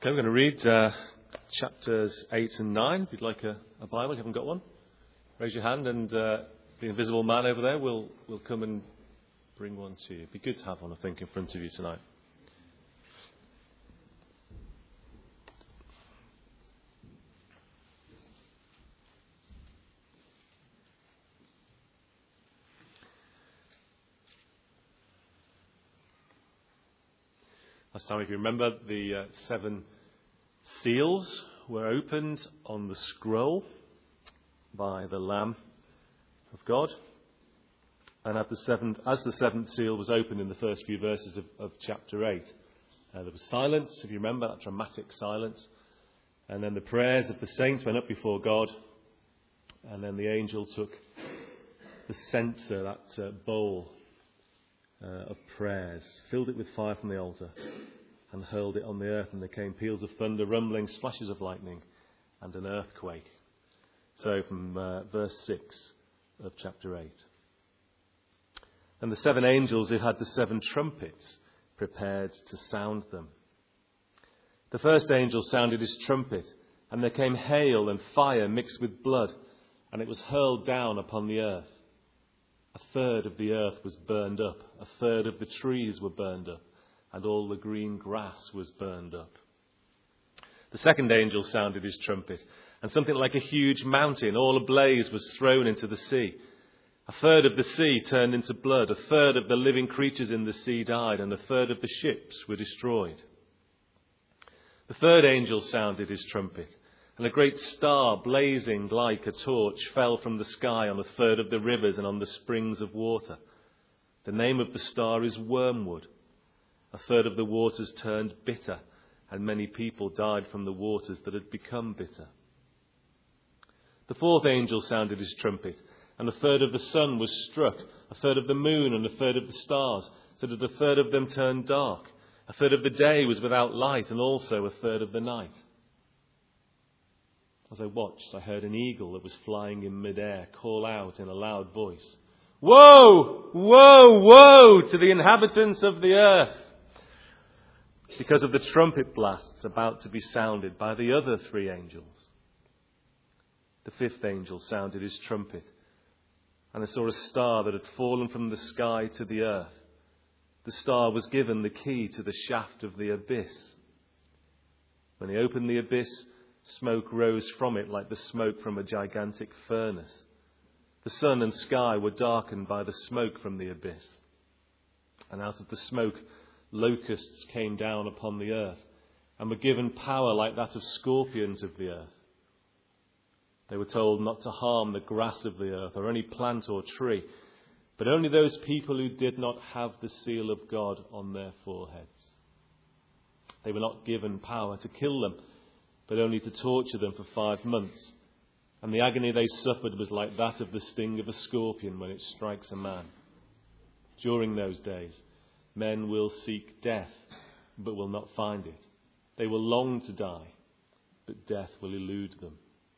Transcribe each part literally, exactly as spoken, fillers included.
Okay, we're going to read uh, chapters eight and nine. If you'd like a, a Bible, you haven't got one, raise your hand, and uh, the invisible man over there will will come and bring one to you. It'd be good to have one, I think, in front of you tonight. Last time, if you remember, the uh, seven seals were opened on the scroll by the Lamb of God. And at the seventh, as the seventh seal was opened in the first few verses of, of chapter eight, uh, there was silence, if you remember, that dramatic silence. And then the prayers of the saints went up before God. And then the angel took the censer, that uh, bowl uh, of prayers, filled it with fire from the altar, and hurled it on the earth, and there came peals of thunder, rumblings, flashes of lightning, and an earthquake. So from uh, verse six of chapter eight. And the seven angels who had the seven trumpets prepared to sound them. The first angel sounded his trumpet, and there came hail and fire mixed with blood, and it was hurled down upon the earth. A third of the earth was burned up, a third of the trees were burned up, and all the green grass was burned up. The second angel sounded his trumpet, and something like a huge mountain, all ablaze, was thrown into the sea. A third of the sea turned into blood, a third of the living creatures in the sea died, and a third of the ships were destroyed. The third angel sounded his trumpet, and a great star, blazing like a torch, fell from the sky on a third of the rivers and on the springs of water. The name of the star is Wormwood. A third of the waters turned bitter, and many people died from the waters that had become bitter. The fourth angel sounded his trumpet, and a third of the sun was struck, a third of the moon and a third of the stars, so that a third of them turned dark. A third of the day was without light, and also a third of the night. As I watched, I heard an eagle that was flying in midair call out in a loud voice, "Woe! Woe! Woe to the inhabitants of the earth!" Because of the trumpet blasts about to be sounded by the other three angels. The fifth angel sounded his trumpet, and I saw a star that had fallen from the sky to the earth. The star was given the key to the shaft of the abyss. When he opened the abyss, smoke rose from it like the smoke from a gigantic furnace. The sun and sky were darkened by the smoke from the abyss. And out of the smoke, locusts came down upon the earth and were given power like that of scorpions of the earth. They were told not to harm the grass of the earth or any plant or tree, but only those people who did not have the seal of God on their foreheads. They were not given power to kill them, but only to torture them for five months. And the agony they suffered was like that of the sting of a scorpion when it strikes a man. During those days, men will seek death, but will not find it. They will long to die, but death will elude them.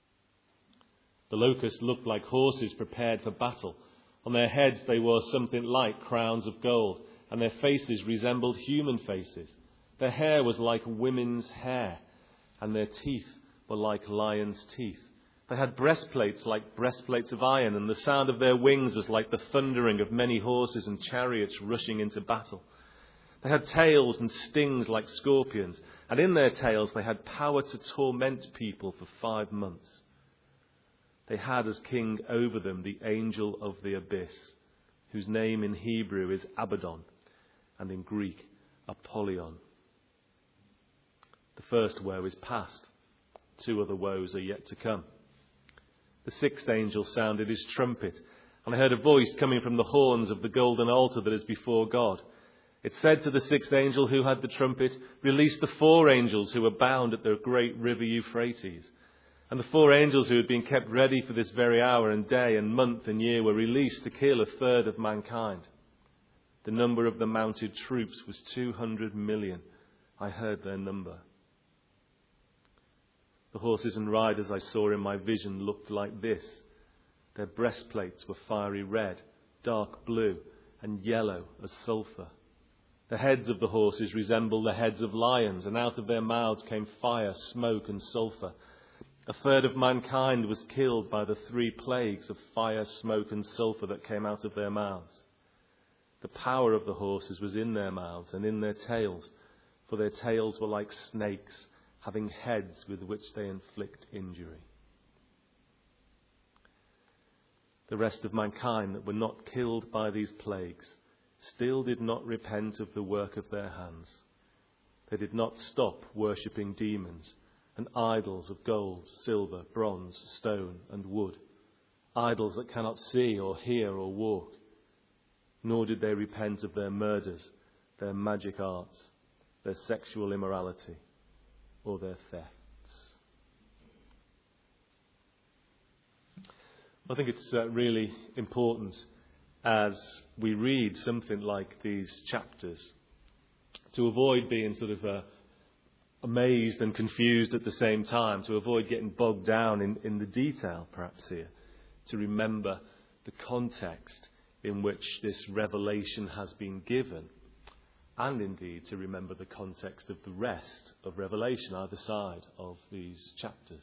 The locusts looked like horses prepared for battle. On their heads they wore something like crowns of gold, and their faces resembled human faces. Their hair was like women's hair, and their teeth were like lions' teeth. They had breastplates like breastplates of iron, and the sound of their wings was like the thundering of many horses and chariots rushing into battle. They had tails and stings like scorpions, and in their tails they had power to torment people for five months. They had as king over them the angel of the abyss, whose name in Hebrew is Abaddon, and in Greek, Apollyon. The first woe is past. Two other woes are yet to come. The sixth angel sounded his trumpet, and I heard a voice coming from the horns of the golden altar that is before God. It said to the sixth angel who had the trumpet, "Release the four angels who were bound at the great river Euphrates." And the four angels who had been kept ready for this very hour and day and month and year were released to kill a third of mankind. The number of the mounted troops was two hundred million. I heard their number. The horses and riders I saw in my vision looked like this. Their breastplates were fiery red, dark blue, and yellow as sulphur. The heads of the horses resemble the heads of lions, and out of their mouths came fire, smoke, and sulphur. A third of mankind was killed by the three plagues of fire, smoke, and sulphur that came out of their mouths. The power of the horses was in their mouths and in their tails, for their tails were like snakes, having heads with which they inflict injury. The rest of mankind that were not killed by these plagues still did not repent of the work of their hands. They did not stop worshipping demons and idols of gold, silver, bronze, stone, and wood, idols that cannot see or hear or walk. Nor did they repent of their murders, their magic arts, their sexual immorality, or their thefts. I think it's uh, really important as we read something like these chapters to avoid being sort of uh, amazed and confused at the same time, to avoid getting bogged down in, in the detail perhaps here, to remember the context in which this revelation has been given, and indeed to remember the context of the rest of Revelation either side of these chapters.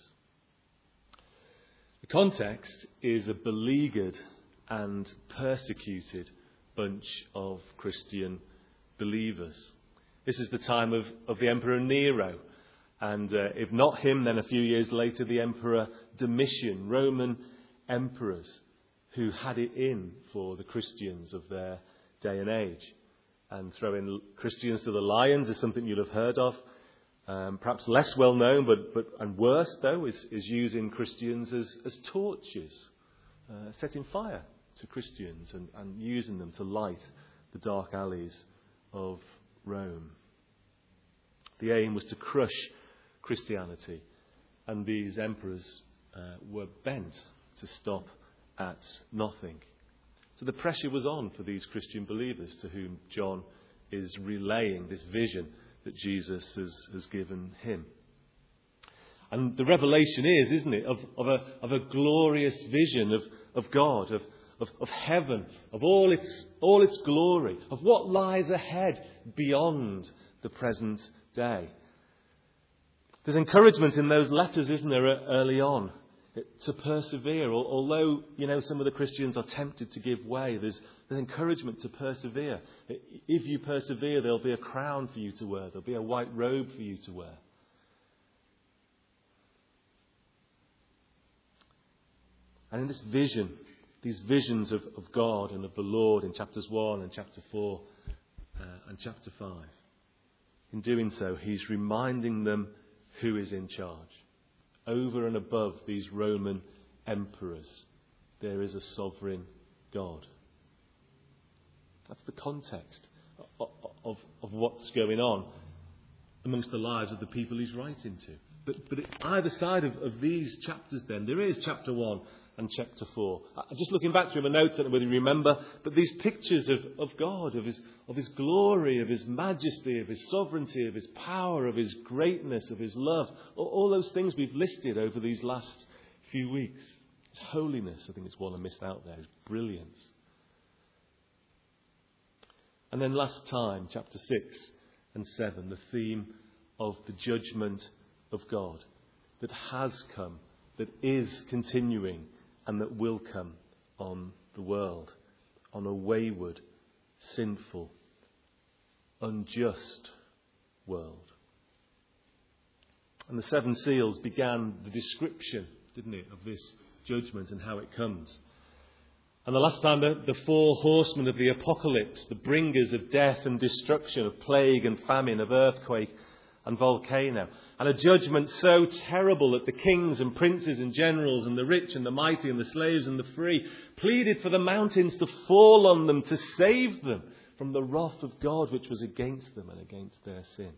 The context is a beleaguered and persecuted bunch of Christian believers. This is the time of, of the Emperor Nero, and uh, if not him, then a few years later the Emperor Domitian, Roman emperors who had it in for the Christians of their day and age. And throwing Christians to the lions is something you'll have heard of. Um, perhaps less well known, but, but and worse though, is, is using Christians as, as torches, uh, setting fire to Christians and, and using them to light the dark alleys of Rome. The aim was to crush Christianity, and these emperors uh, were bent to stop at nothing. So the pressure was on for these Christian believers to whom John is relaying this vision that Jesus has, has given him. And the revelation is, isn't it, of, of, a, of a glorious vision of, of God, of, of, of heaven, of all its, all its glory, of what lies ahead beyond the present day. There's encouragement in those letters, isn't there, early on, to persevere. Although, you know, some of the Christians are tempted to give way, there's, there's encouragement to persevere. If you persevere, there'll be a crown for you to wear. There'll be a white robe for you to wear. And in this vision, these visions of, of God and of the Lord in chapters one and chapter four uh, and chapter five, in doing so, he's reminding them who is in charge. Over and above these Roman emperors, there is a sovereign God. That's the context of, of, of what's going on amongst the lives of the people he's writing to. But, but at either side of, of these chapters then, there is chapter one and chapter four. Just looking back through my notes, I don't know whether you remember, but these pictures of, of God, of his, of his glory, of his majesty, of his sovereignty, of his power, of his greatness, of his love, all, all those things we've listed over these last few weeks. His holiness, I think it's one I missed out there, his brilliance. And then last time, chapter six and seven, the theme of the judgment of God that has come, that is continuing, and that will come on the world, on a wayward, sinful, unjust world. And the seven seals began the description, didn't it, of this judgment and how it comes. And the last time, the, the four horsemen of the apocalypse, the bringers of death and destruction, of plague and famine, of earthquake and volcano, and a judgment so terrible that the kings and princes and generals and the rich and the mighty and the slaves and the free pleaded for the mountains to fall on them to save them from the wrath of God which was against them and against their sin.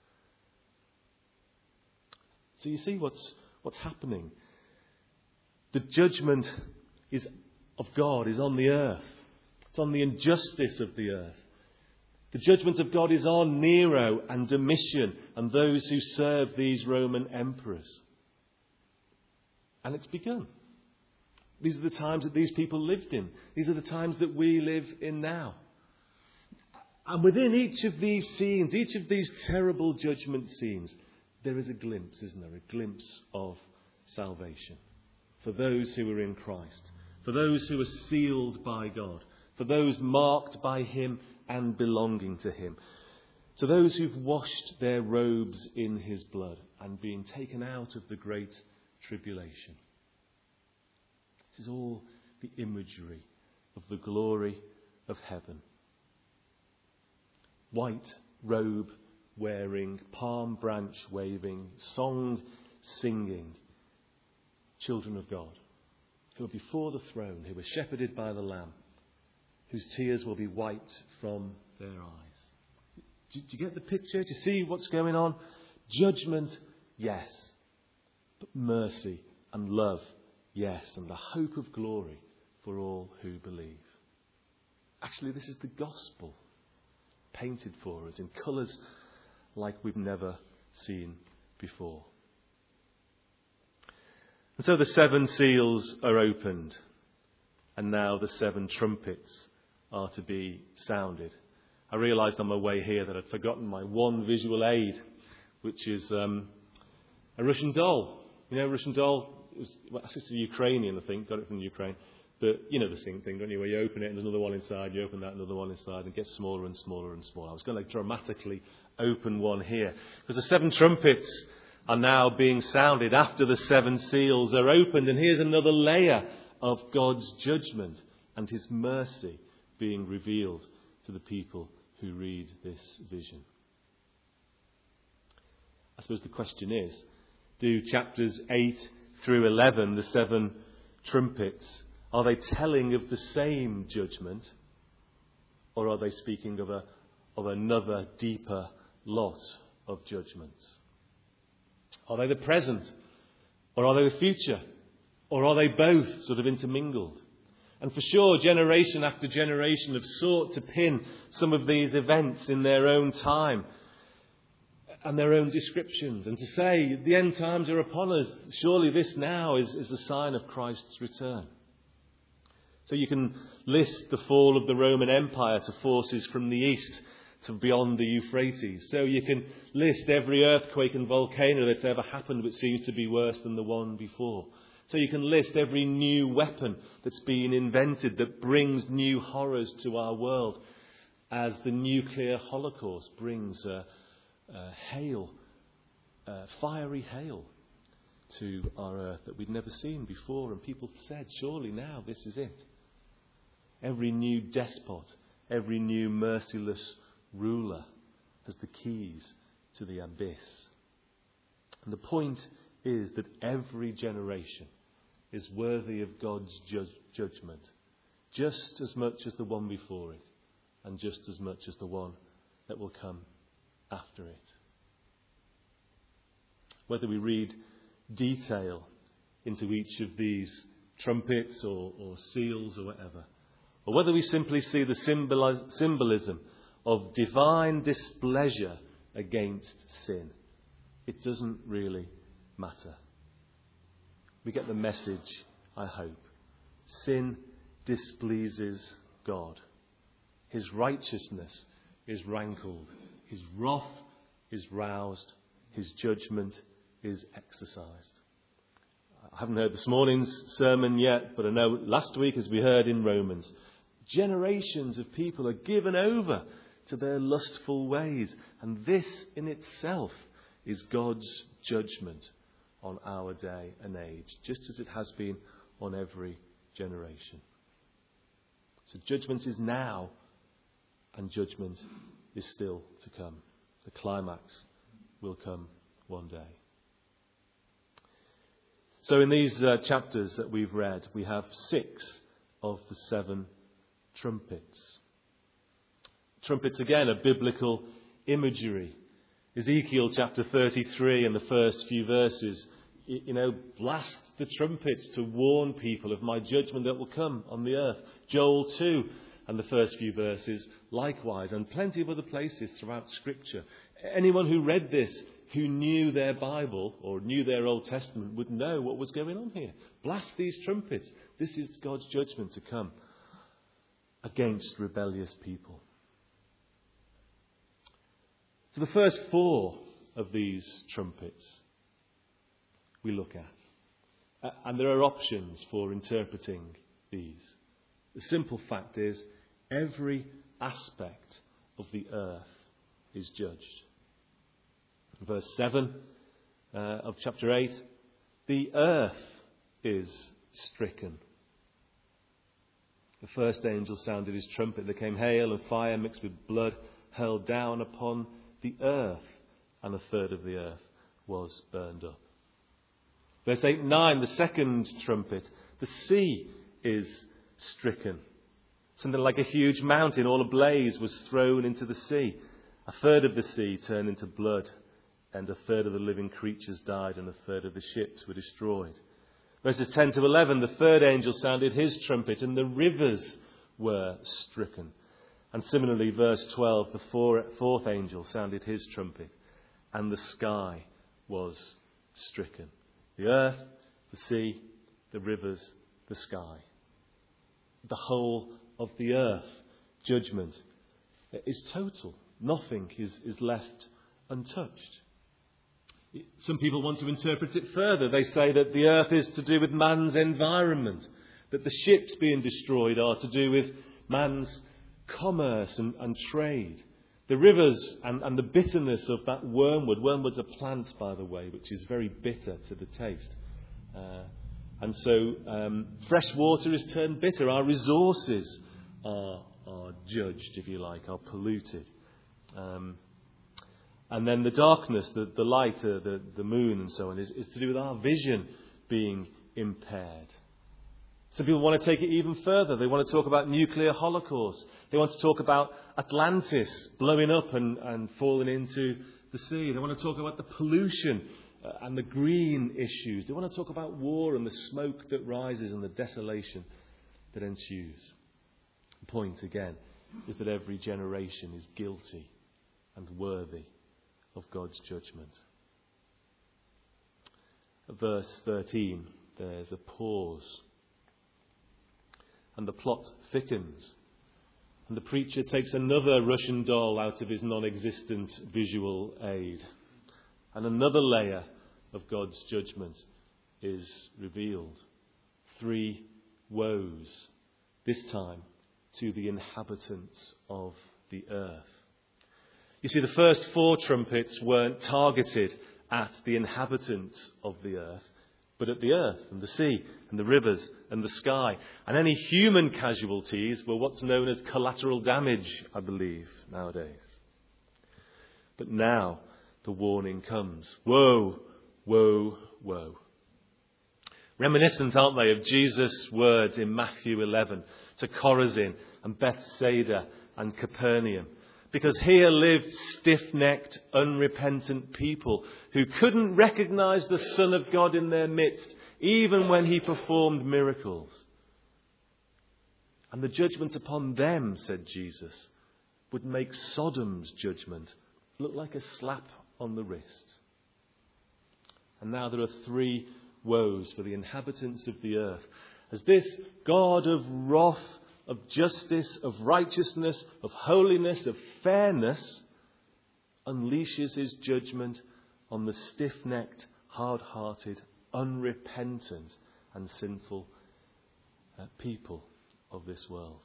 So you see what's what's happening. The judgment is of God is on the earth. It's on the injustice of the earth. The judgment of God is on Nero and Domitian and those who serve these Roman emperors. And it's begun. These are the times that these people lived in. These are the times that we live in now. And within each of these scenes, each of these terrible judgment scenes, there is a glimpse, isn't there? A glimpse of salvation for those who are in Christ, for those who are sealed by God, for those marked by him and belonging to him, to those who've washed their robes in his blood and been taken out of the great tribulation. This is all the imagery of the glory of heaven. White robe wearing, palm branch waving, song singing children of God who are before the throne, who are shepherded by the Lamb, whose tears will be wiped from their eyes. Do, do you get the picture? Do you see what's going on? Judgment, yes. But mercy and love, yes. And the hope of glory for all who believe. Actually, this is the gospel painted for us in colours like we've never seen before. And so the seven seals are opened, and now the seven trumpets are to be sounded. I realised on my way here that I'd forgotten my one visual aid, which is um, a Russian doll. You know, Russian doll, it was, well, it's a Ukrainian, I think, got it from Ukraine. But you know the same thing, don't you, where you open it and there's another one inside, you open that, another one inside, and it gets smaller and smaller and smaller. I was going to dramatically open one here, because the seven trumpets are now being sounded after the seven seals are opened, and here's another layer of God's judgment and his mercy being revealed to the people who read this vision. I suppose the question is, do chapters eight through eleven, the seven trumpets, are they telling of the same judgment, or are they speaking of a of another deeper lot of judgments? Are they the present, or are they the future, or are they both sort of intermingled? And for sure, generation after generation have sought to pin some of these events in their own time and their own descriptions, and to say the end times are upon us. Surely this now is, is the sign of Christ's return. So you can list the fall of the Roman Empire to forces from the east, to beyond the Euphrates. So you can list every earthquake and volcano that's ever happened, which seems to be worse than the one before. So you can list every new weapon that's been invented that brings new horrors to our world, as the nuclear holocaust brings a, a hail, a fiery hail to our earth that we'd never seen before. And people said, surely now this is it. Every new despot, every new merciless ruler has the keys to the abyss. And the point is that every generation is worthy of God's ju- judgment, just as much as the one before it, and just as much as the one that will come after it. Whether we read detail into each of these trumpets or, or seals or whatever, or whether we simply see the symboliz- symbolism of divine displeasure against sin, it doesn't really matter. We get the message, I hope. Sin displeases God. His righteousness is rankled. His wrath is roused. His judgment is exercised. I haven't heard this morning's sermon yet, but I know last week, as we heard in Romans, generations of people are given over to their lustful ways. And this in itself is God's judgment on our day and age, just as it has been on every generation. So judgment is now, and judgment is still to come. The climax will come one day. So in these uh, chapters that we've read, we have six of the seven trumpets. Trumpets, again, are biblical imagery. Ezekiel chapter thirty-three and the first few verses, you know, blast the trumpets to warn people of my judgment that will come on the earth. Joel two and the first few verses, likewise, and plenty of other places throughout Scripture. Anyone who read this, who knew their Bible or knew their Old Testament, would know what was going on here. Blast these trumpets. This is God's judgment to come against rebellious people. So the first four of these trumpets we look at. Uh, and there are options for interpreting these. The simple fact is, every aspect of the earth is judged. Verse seven uh, of chapter eight, the earth is stricken. The first angel sounded his trumpet. There came hail and fire mixed with blood, hurled down upon the earth, and a third of the earth was burned up. Verse eight and nine, the second trumpet, the sea is stricken. Something like a huge mountain, all ablaze, was thrown into the sea. A third of the sea turned into blood, and a third of the living creatures died, and a third of the ships were destroyed. Verses ten to eleven, the third angel sounded his trumpet, and the rivers were stricken. And similarly, verse twelve, the four, fourth angel sounded his trumpet, and the sky was stricken. The earth, the sea, the rivers, the sky. The whole of the earth, judgment, is total. Nothing is, is left untouched. Some people want to interpret it further. They say that the earth is to do with man's environment, that the ships being destroyed are to do with man's commerce and, and trade. The rivers and, and the bitterness of that wormwood. Wormwood's a plant, by the way, which is very bitter to the taste. Uh, and so um, fresh water is turned bitter. Our resources are, are judged, if you like, are polluted. Um, and then the darkness, the, the light, uh, the, the moon and so on, is, is to do with our vision being impaired. Some people want to take it even further. They want to talk about nuclear holocaust. They want to talk about Atlantis blowing up and, and falling into the sea. They want to talk about the pollution uh, and the green issues. They want to talk about war and the smoke that rises and the desolation that ensues. The point, again, is that every generation is guilty and worthy of God's judgment. At verse thirteen, there's a pause. And the plot thickens. And the preacher takes another Russian doll out of his non-existent visual aid. And another layer of God's judgment is revealed. Three woes, this time to the inhabitants of the earth. You see, the first four trumpets weren't targeted at the inhabitants of the earth, but at the earth and the sea and the rivers and the sky. And any human casualties were what's known as collateral damage, I believe, nowadays. But now the warning comes. Woe, woe, woe. Reminiscent, aren't they, of Jesus' words in Matthew eleven to Chorazin and Bethsaida and Capernaum. Because here lived stiff-necked, unrepentant people who couldn't recognize the Son of God in their midst, even when he performed miracles. And the judgment upon them, said Jesus, would make Sodom's judgment look like a slap on the wrist. And now there are three woes for the inhabitants of the earth, as this God of wrath, of justice, of righteousness, of holiness, of fairness, unleashes his judgment on the stiff-necked, hard-hearted, unrepentant and sinful uh, people of this world.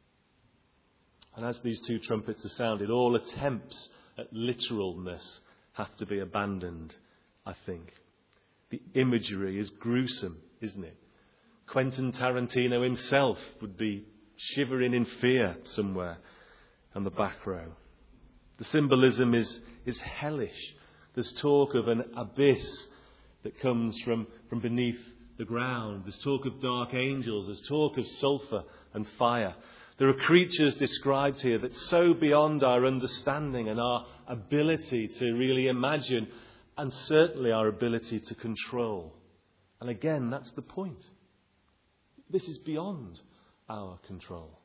And as these two trumpets are sounded, all attempts at literalness have to be abandoned, I think. The imagery is gruesome, isn't it? Quentin Tarantino himself would be shivering in fear somewhere on the back row. The symbolism is, is hellish. There's talk of an abyss that comes from, from beneath the ground. There's talk of dark angels. There's talk of sulphur and fire. There are creatures described here that's so beyond our understanding and our ability to really imagine, and certainly our ability to control. And again, that's the point. This is beyond our control.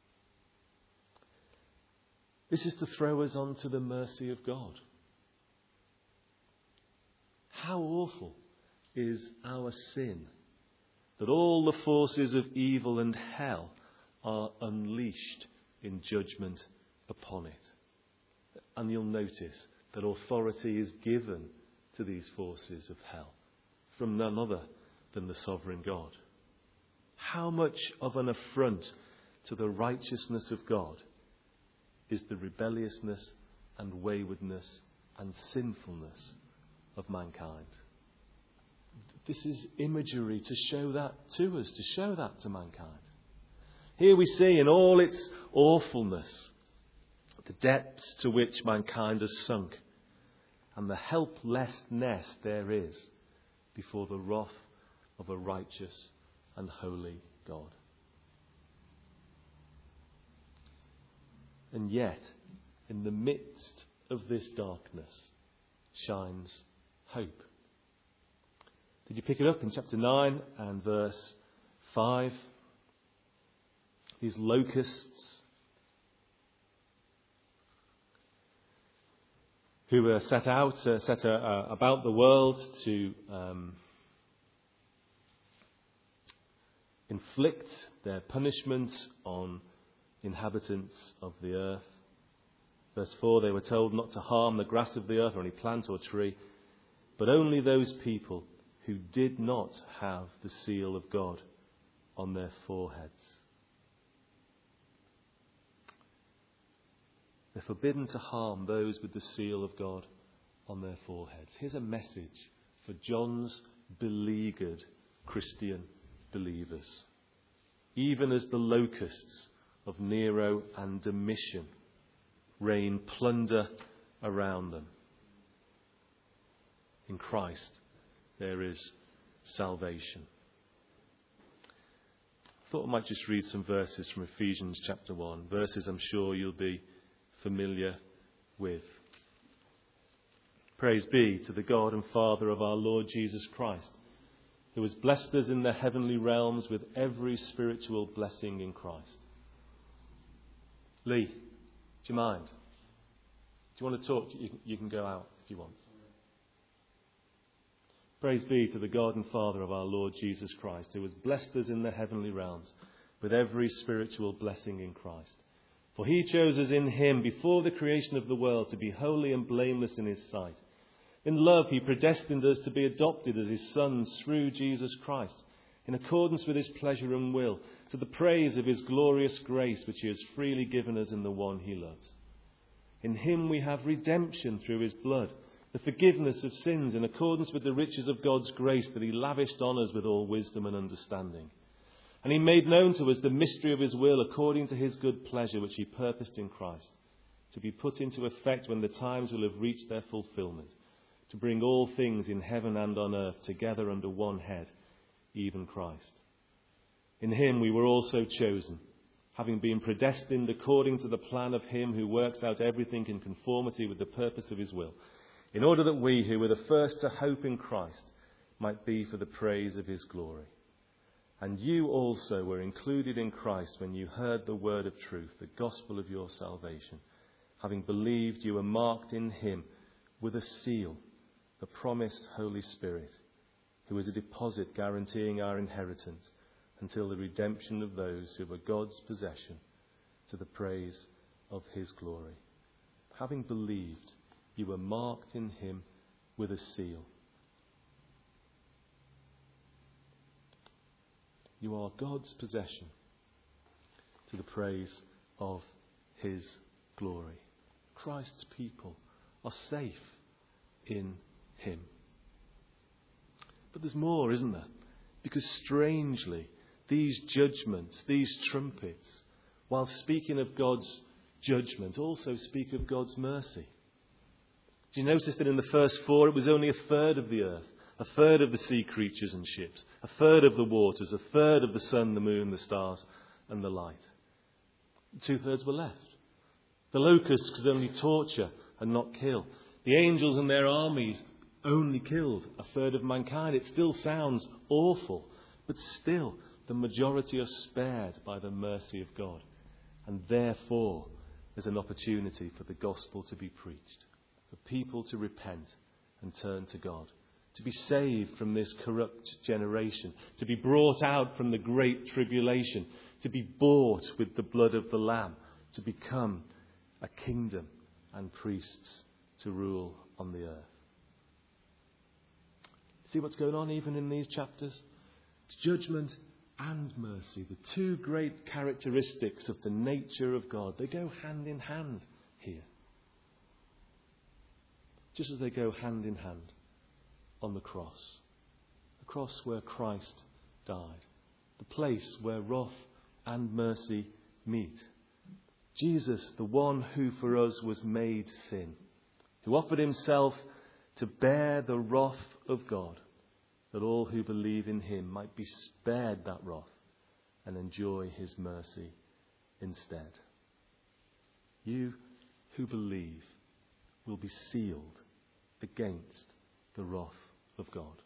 This is to throw us onto the mercy of God. How awful is our sin that all the forces of evil and hell are unleashed in judgment upon it. And you'll notice that authority is given to these forces of hell from none other than the sovereign God. How much of an affront to the righteousness of God is the rebelliousness and waywardness and sinfulness of mankind? This is imagery to show that to us, to show that to mankind. Here we see in all its awfulness the depths to which mankind has sunk and the helplessness there is before the wrath of a righteous and holy God. And yet, in the midst of this darkness shines hope. Did you pick it up in chapter nine and verse five? These locusts who were set out, uh, set uh, about the world to um, inflict their punishment on inhabitants of the earth. Verse four, they were told not to harm the grass of the earth or any plant or tree, but only those people who did not have the seal of God on their foreheads. They're forbidden to harm those with the seal of God on their foreheads. Here's a message for John's beleaguered Christian believers. Even as the locusts of Nero and Domitian rain plunder around them, in Christ there is salvation. I thought I might just read some verses from Ephesians chapter one, verses I'm sure you'll be familiar with. Praise be to the God and Father of our Lord Jesus Christ, who has blessed us in the heavenly realms with every spiritual blessing in Christ. Lee, do you mind? Do you want to talk? You can, you can go out if you want. Praise be to the God and Father of our Lord Jesus Christ, who has blessed us in the heavenly realms with every spiritual blessing in Christ. For he chose us in him before the creation of the world to be holy and blameless in his sight. In love he predestined us to be adopted as his sons through Jesus Christ, in accordance with his pleasure and will, to the praise of his glorious grace which he has freely given us in the one he loves. In him we have redemption through his blood, the forgiveness of sins in accordance with the riches of God's grace that he lavished on us with all wisdom and understanding. And he made known to us the mystery of his will according to his good pleasure which he purposed in Christ, to be put into effect when the times will have reached their fulfillment, to bring all things in heaven and on earth together under one head, even Christ. In him we were also chosen, having been predestined according to the plan of him who works out everything in conformity with the purpose of his will, in order that we who were the first to hope in Christ might be for the praise of his glory. And you also were included in Christ when you heard the word of truth, the gospel of your salvation. Having believed, you were marked in him with a seal, the promised Holy Spirit, who is a deposit guaranteeing our inheritance until the redemption of those who were God's possession, to the praise of his glory. Having believed, you were marked in him with a seal. You are God's possession, to the praise of his glory. Christ's people are safe in him. But there's more, isn't there? Because strangely, these judgments, these trumpets, while speaking of God's judgment, also speak of God's mercy. Do you notice that in the first four, it was only a third of the earth, a third of the sea creatures and ships, a third of the waters, a third of the sun, the moon, the stars, and the light. Two-thirds were left. The locusts could only torture and not kill. The angels and their armies only killed a third of mankind. It still sounds awful, but still the majority are spared by the mercy of God. And therefore, there's an opportunity for the gospel to be preached, for people to repent and turn to God, to be saved from this corrupt generation, to be brought out from the great tribulation, to be bought with the blood of the Lamb, to become a kingdom and priests to rule on the earth. See what's going on even in these chapters? It's judgment and mercy, the two great characteristics of the nature of God. They go hand in hand here. Just as they go hand in hand on the cross. The cross where Christ died. The place where wrath and mercy meet. Jesus, the one who for us was made sin, who offered himself to bear the wrath of God, that all who believe in him might be spared that wrath and enjoy his mercy instead. You who believe will be sealed against the wrath of God.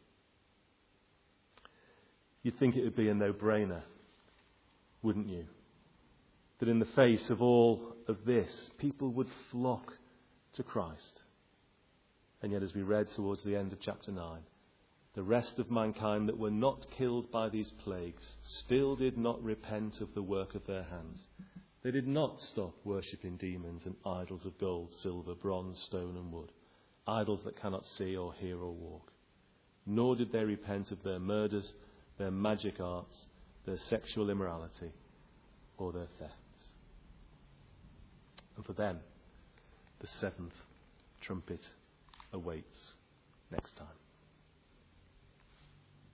You'd think it would be a no-brainer, wouldn't you? That in the face of all of this, people would flock to Christ. And yet, as we read towards the end of chapter nine, the rest of mankind that were not killed by these plagues still did not repent of the work of their hands. They did not stop worshipping demons and idols of gold, silver, bronze, stone and wood, idols that cannot see or hear or walk. Nor did they repent of their murders, their magic arts, their sexual immorality, or their thefts. And for them, the seventh trumpet awaits next time.